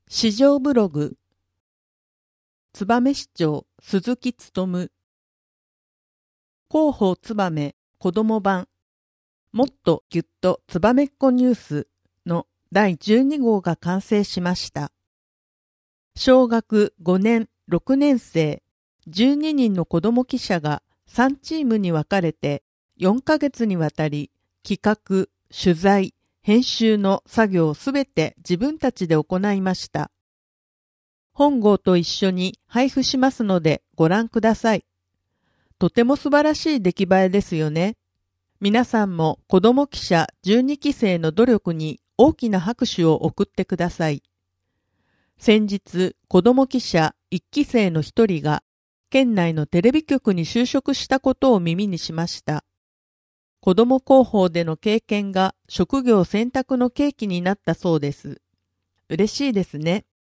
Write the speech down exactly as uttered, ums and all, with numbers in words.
市場ブログ、燕市長鈴木勉、広報燕子ども版、もっとぎゅっとつばめっこニュースのだいじゅうに号が完成しました。小学ごねん、ろくねん生、じゅうににんの子ども記者がさんチームに分かれてよんかげつにわたり企画、取材、編集の作業をすべて自分たちで行いました。本号と一緒に配布しますのでご覧ください。とても素晴らしい出来栄えですよね。皆さんも子ども記者じゅうにき生の努力に大きな拍手を送ってください。先日、子ども記者いっき生の一人が県内のテレビ局に就職したことを耳にしました。子ども広報での経験が職業選択の契機になったそうです。嬉しいですね。